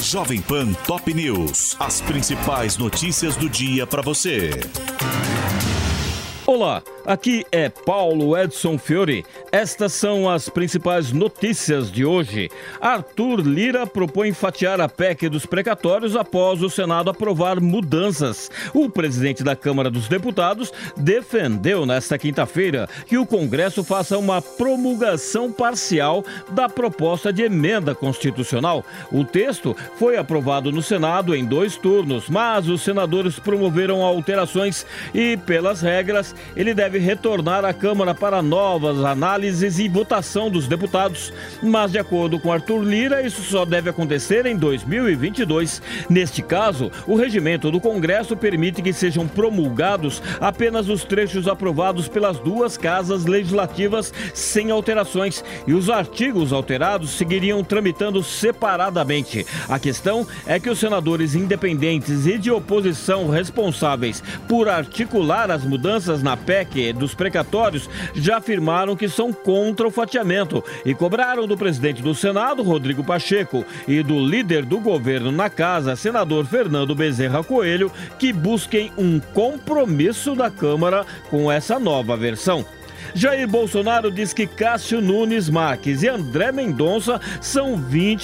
Jovem Pan Top News. As principais notícias do dia para você. Olá, aqui é Paulo Edson Fiore. Estas são as principais notícias de hoje. Arthur Lira propõe fatiar a PEC dos precatórios após o Senado aprovar mudanças. O presidente da Câmara dos Deputados defendeu nesta quinta-feira que o Congresso faça uma promulgação parcial da proposta de emenda constitucional. O texto foi aprovado no Senado em 2 turnos, mas os senadores promoveram alterações e, pelas regras, ele deve retornar à Câmara para novas análises e votação dos deputados. Mas, de acordo com Arthur Lira, isso só deve acontecer em 2022. Neste caso, o regimento do Congresso permite que sejam promulgados apenas os trechos aprovados pelas 2 casas legislativas sem alterações, e os artigos alterados seguiriam tramitando separadamente. A questão é que os senadores independentes e de oposição responsáveis por articular as mudanças na PEC dos precatórios já afirmaram que são contra o fatiamento e cobraram do presidente do Senado, Rodrigo Pacheco, e do líder do governo na casa, senador Fernando Bezerra Coelho, que busquem um compromisso da Câmara com essa nova versão. Jair Bolsonaro diz que Cássio Nunes Marques e André Mendonça são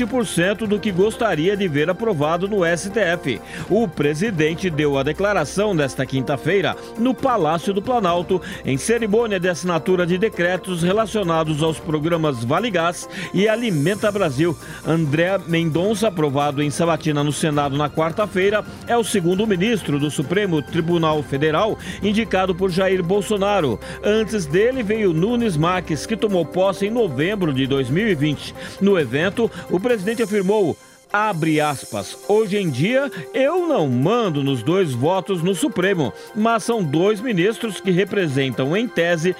20% do que gostaria de ver aprovado no STF. O presidente deu a declaração nesta quinta-feira no Palácio do Planalto, em cerimônia de assinatura de decretos relacionados aos programas Vale Gás e Alimenta Brasil. André Mendonça, aprovado em sabatina no Senado na quarta-feira, é o segundo ministro do Supremo Tribunal Federal, indicado por Jair Bolsonaro. Antes dele veio Nunes Marques, que tomou posse em novembro de 2020. No evento, o presidente afirmou, abre aspas, hoje em dia eu não mando nos 2 votos no Supremo, mas são 2 ministros que representam, em tese,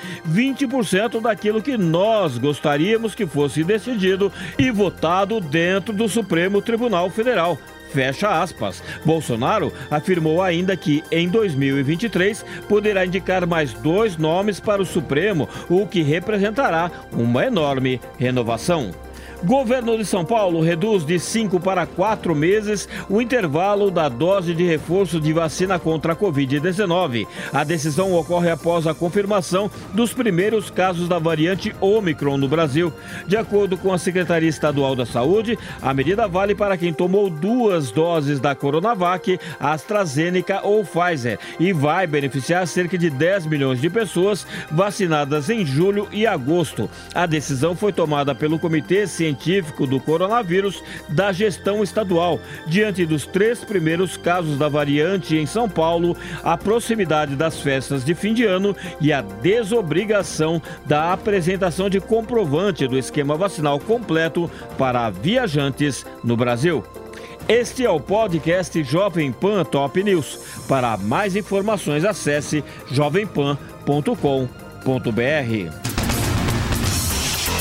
20% daquilo que nós gostaríamos que fosse decidido e votado dentro do Supremo Tribunal Federal. Fecha aspas. Bolsonaro afirmou ainda que, em 2023, poderá indicar mais 2 nomes para o Supremo, o que representará uma enorme renovação. Governo de São Paulo reduz de 5 para 4 meses o intervalo da dose de reforço de vacina contra a Covid-19. A decisão ocorre após a confirmação dos primeiros casos da variante Ômicron no Brasil. De acordo com a Secretaria Estadual da Saúde, a medida vale para quem tomou 2 doses da Coronavac, AstraZeneca ou Pfizer e vai beneficiar cerca de 10 milhões de pessoas vacinadas em julho e agosto. A decisão foi tomada pelo Comitê Científico do Coronavírus da Gestão Estadual, diante dos 3 primeiros casos da variante em São Paulo, a proximidade das festas de fim de ano e a desobrigação da apresentação de comprovante do esquema vacinal completo para viajantes no Brasil. Este é o podcast Jovem Pan Top News. Para mais informações, acesse jovempan.com.br.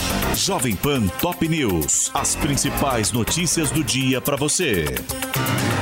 Jovem Pan Top News. As principais notícias do dia para você.